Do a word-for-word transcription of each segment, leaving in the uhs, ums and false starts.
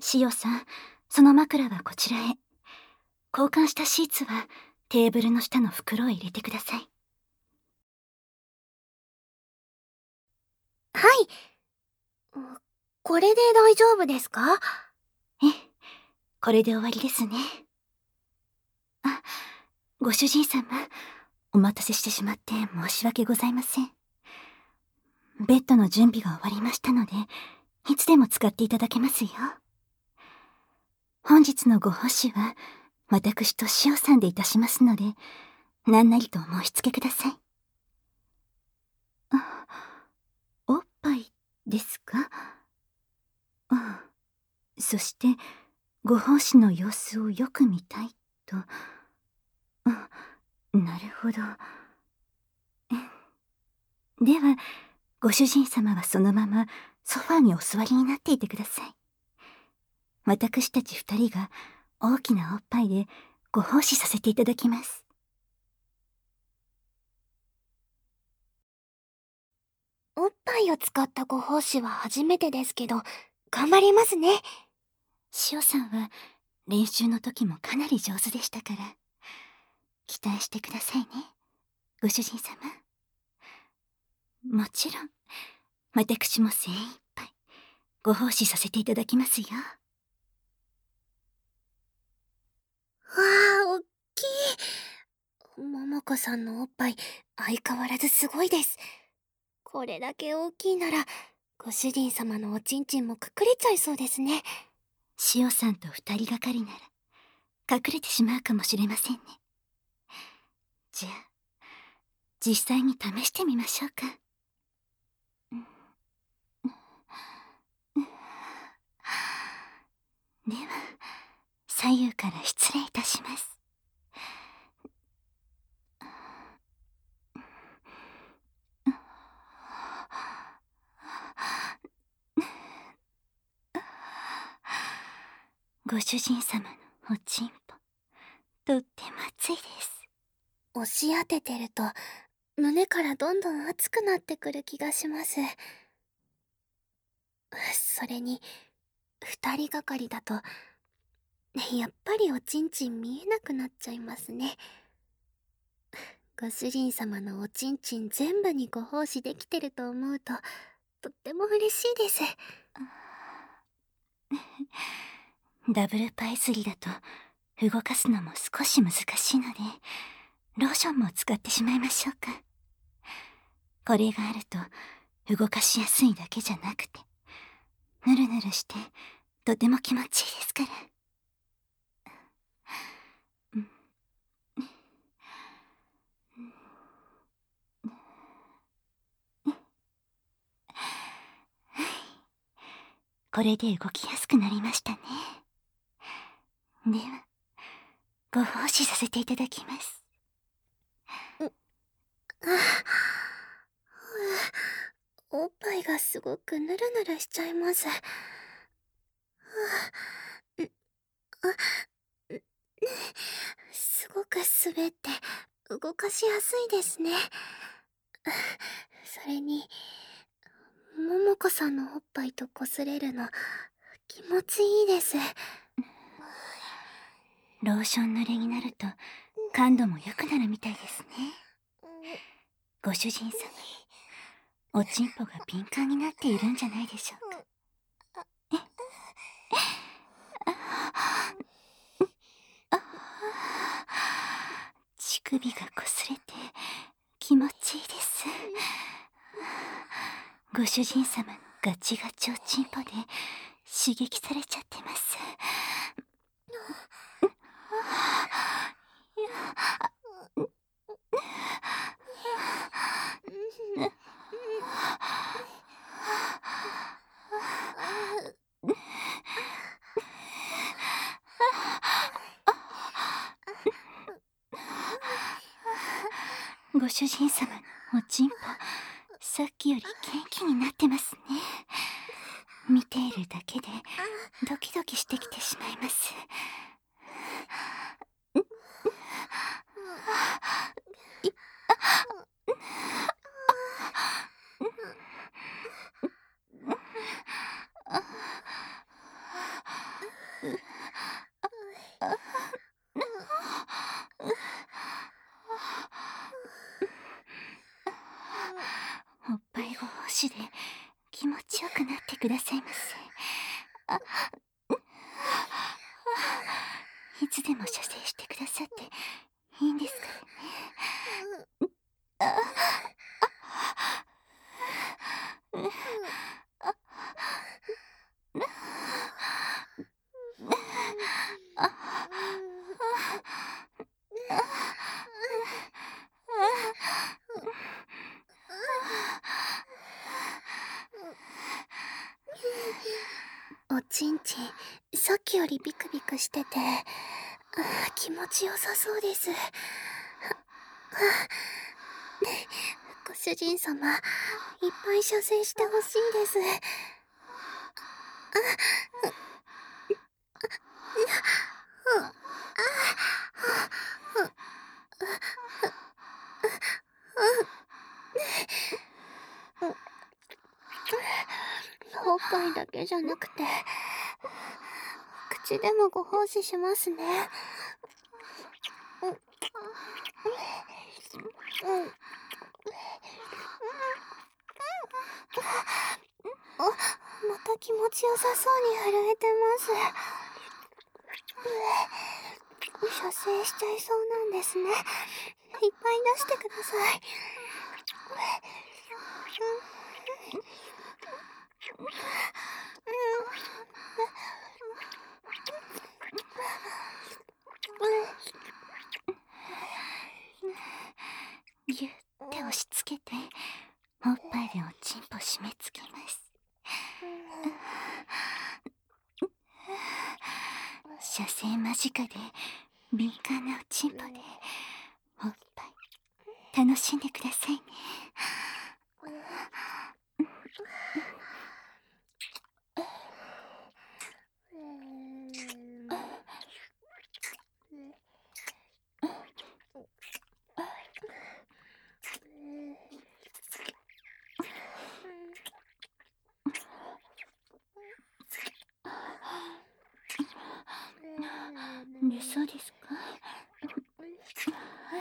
しおさん、その枕はこちらへ。交換したシーツはテーブルの下の袋へ入れてください。 はい。これで大丈夫ですか？ ええ、これで終わりですね。あ、ご主人様、お待たせしてしまって申し訳ございません。ベッドの準備が終わりましたので、いつでも使っていただけますよ。本日のご奉仕は、私としおさんでいたしますので、何なりとお申し付けください。あ、おっぱいですか？あ、そして、ご奉仕の様子をよく見たいと。あ、なるほど。では、ご主人様はそのままソファーにお座りになっていてください。私たち二人が大きなおっぱいでご奉仕させていただきます。 おっぱいを使ったご奉仕は初めてですけど、頑張りますね。 しおさんは練習の時もかなり上手でしたから、期待してくださいね、ご主人様。もちろん、私も精一杯ご奉仕させていただきますよ。 わあ、おっきい。桃子さんのおっぱい、相変わらずすごいです。これだけ大きいなら、ご主人様のおちんちんも隠れちゃいそうですね。 しおさんと二人がかりなら、隠れてしまうかもしれませんね。じゃあ、実際に試してみましょうか。では、左右から失礼いたします。ご主人様のおちんぽ、とっても熱いです。 押し当ててると、胸からどんどん熱くなってくる気がします。それに、二人がかりだと、やっぱりおちんちん見えなくなっちゃいますね。ご主人様のおちんちん全部にご奉仕できてると思うと、とっても嬉しいです。 ダブルパイスリだと動かすのも少し難しいので、ローションも使ってしまいましょうか。これがあると動かしやすいだけじゃなくて、ぬるぬるしてとても気持ちいいですから。これで動きやすくなりましたね。では、ご奉仕させていただきます。 おっぱいがすごくヌルヌルしちゃいます。すごく滑って動かしやすいですね。それに、桃子さんのおっぱいと擦れるの気持ちいいです。 ローション濡れになると感度も良くなるみたいですね。ご主人様、おちんぽが敏感になっているんじゃないでしょうか。乳首が擦れて気持ちいいです。ご主人様のガチガチおちんぽで刺激されちゃってます。ご主人様のおちんぽ、さっきより元気になってますね。見ているだけでドキドキしてきてしまいます。 しで気持ちよくなってくださいませ。あいつでも射精してくださっていいんですからね。あおちんちん、さっきよりビクビクしてて、あ気持ちよさそうです。ご主人様、いっぱい射精してほしいです。おっぱいだけじゃなくて、口でもご奉仕しますね。あ、また気持ちよさそうに震えてます。射精しちゃいそうなんですね。いっぱい出してください。 ぎゅって押し付けておっぱいでおちんぽ締め付けます。射精間近で敏感なおちんぽでおっぱい楽しんでくださいね。で、そうですか。はい、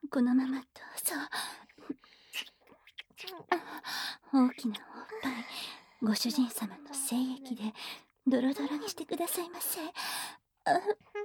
このままどうぞ。大きなおっぱい、ご主人様の精液でドロドロにしてくださいませ。あ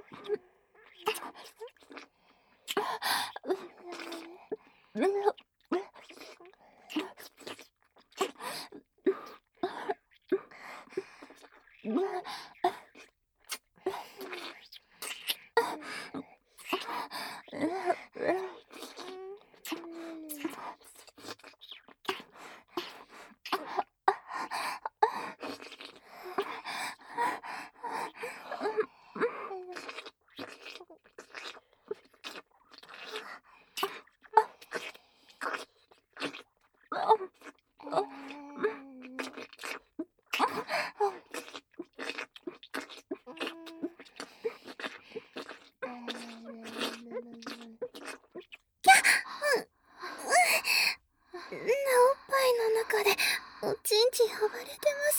おちんちん暴れてます。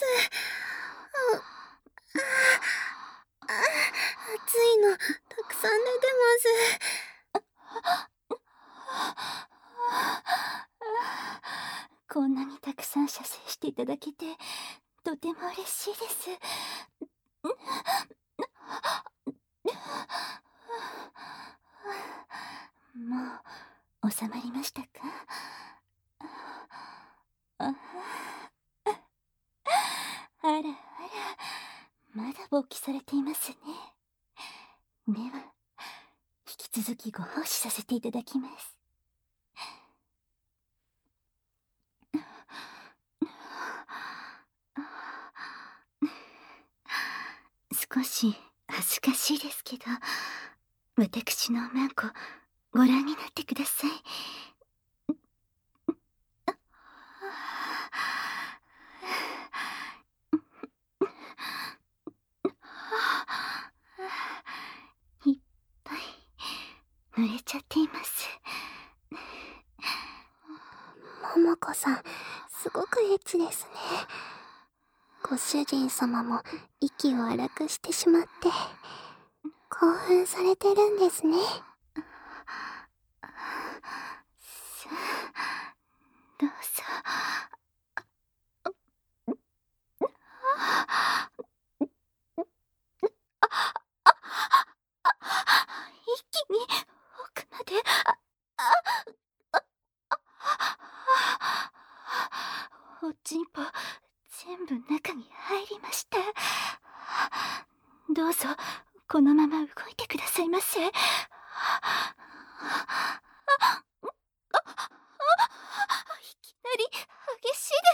あああ熱いのたくさん出てます。 こんなにたくさん射精していただけてとても嬉しいです。もう収まりましたか？ああらあら、まだ勃起されていますね。では引き続きご奉仕させていただきます。少し恥ずかしいですけど、私のおまんこご覧になってください。いっぱい濡れちゃっています。 桃子さん、すごくエッチですね。ご主人様も息を荒くしてしまって興奮されてるんですね。 さあ、どうぞ。 おちんぽ全部中に入りました。どうぞこのまま動いてくださいませ。いきなり激しいです。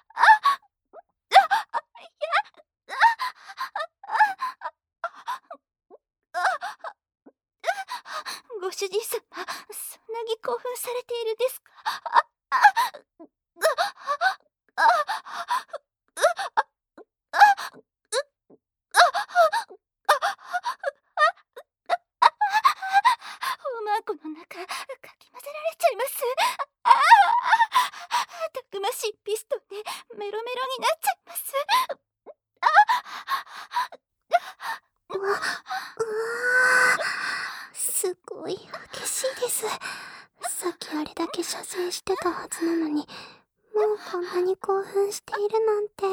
ご主人様、そんなに興奮されているですか？おまんこの中かき混ぜられちゃいます。たくましいピストンでメロメロになっちゃいます。 うわ、うわー、すごい激しいです。さっきあれだけ射精してたはずなのに、もうこんなに興奮しているなんて。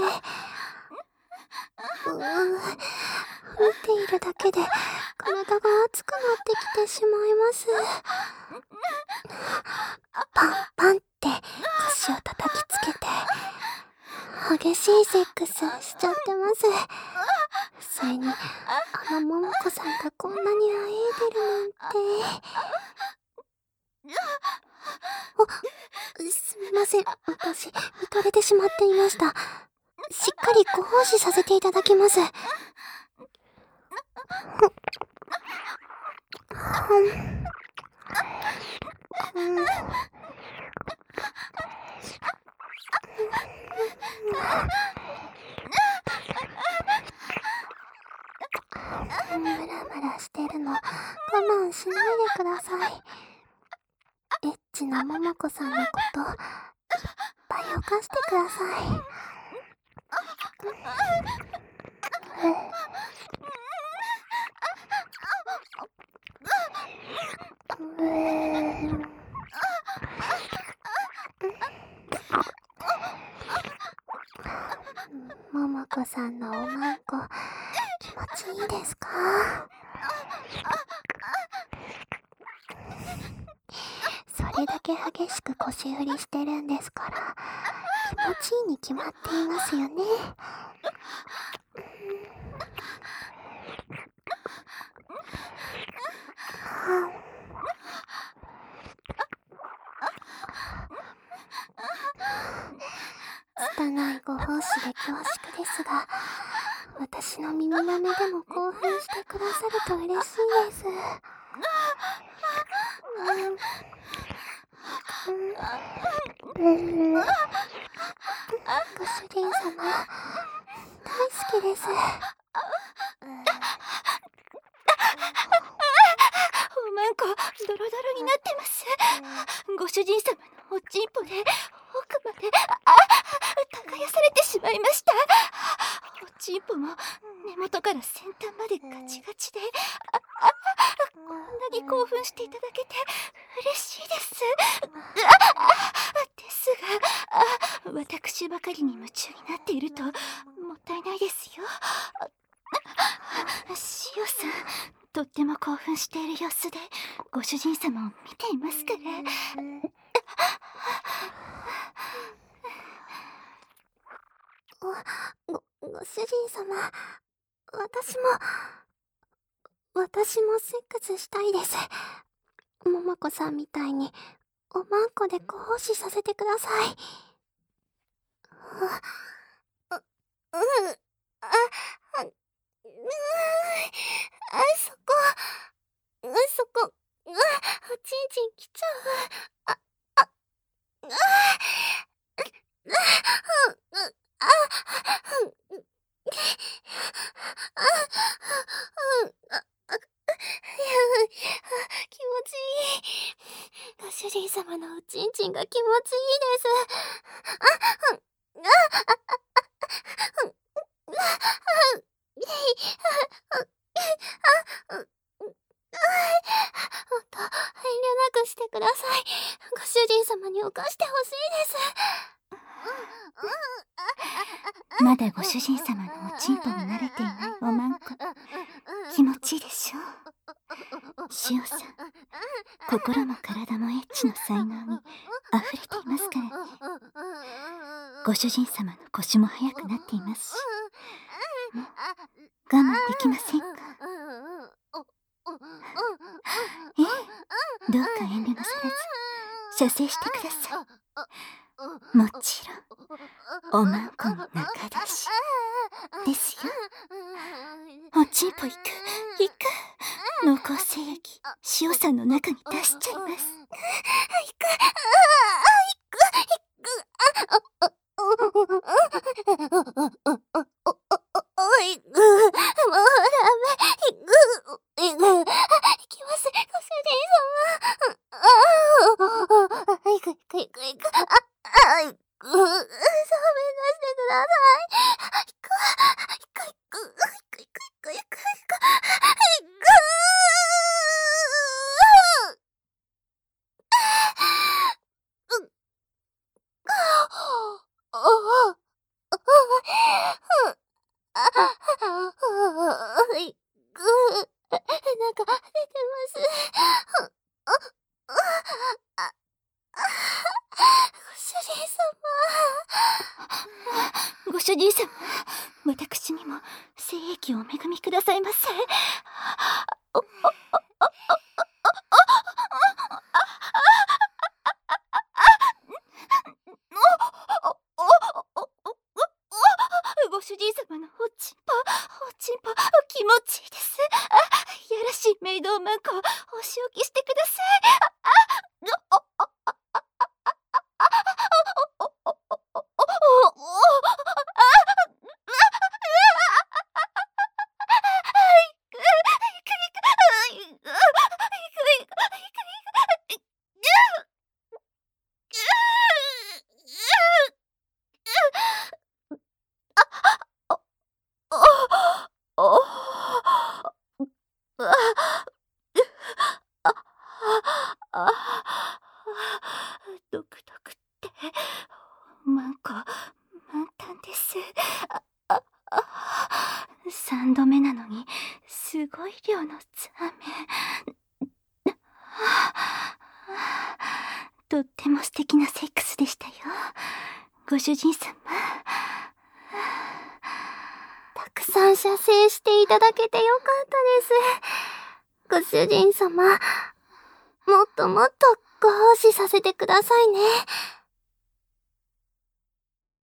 うー、見ているだけで体が熱くなってきてしまいます。パンパンって腰を叩きつけて激しいセックスしちゃってます。それにあの桃子さんがこんなにあえいでるなんて。あ、すみません、私見とれてしまっていました。しっかりご奉仕させていただきます。ムラムラしてるの我慢しないでください。エッチな桃子さんのこといっぱい犯してください。桃子さんのおまんこ気持ちいいですか？それだけ激しく腰振りしてるんですから気持ちいいに決まっていますよね。拙いご奉仕で恐縮ですが、私の耳の目でも興奮してくださると嬉しいです。うん、うん、ご主人様大好きです。 おまんこドロドロになってます。ご主人様のおちんぽで奥まであ耕されてしまいました。おちんぽも根元から先端までガチガチで、ああこんなに興奮していただけて嬉しいです。ですが私ばかりに夢中になっているともったいないですよ。しおさんとっても興奮している様子でご主人様を見ていますから。 ご、ご主人様、私も、私もセックスしたいです。桃子さんみたいに、おまんこでご奉仕させてください。う、う、あ、あ、うー、あ、そこ、そこ、あ、ちんちん来ちゃう。あ、あ、あ、あ、あ、気持ちいい。ご主人様のおちんちんが気持ちいいです。あ、あ、ほんと、遠慮なくしてください。ご主人様に犯してほしいです。 まだご主人様のおちんぽに慣れていないおまんこ気持ちいいでしょう。しおさん心も体もエッチの才能に溢れていますからね。 ご主人様の腰も速くなっていますし、もう我慢できませんか？ええ、どうか遠慮なさらず射精してください。もちろんおまんこの中出しですよ。おちんぽいくいく、濃厚精液塩さんの中に出しちゃいます。いく、いく、いく、もうダメ、いく、いく、いきます、ご主人様。いく、いく、いく、いく、あ、あ、いく、ごめんなしてください。いく、いく、いく、いく、いく、いく、いく、いく、いく、いく、なんか出てます。ご主人様。ご主人様、私にも精液をお恵みくださいませ。ご主人様のおちんぽ、おちんぽ、気持ちいいです。あ、やらしいメイドおまんこ、お仕置きしてください。独特っておまんこ満タンです。ああ、三度目なのにすごい量のザメ。とっても素敵なセックスでしたよ、ご主人様。 たくさん射精していただけてよかったです。ご主人様、もっともっとご奉仕させてくださいね。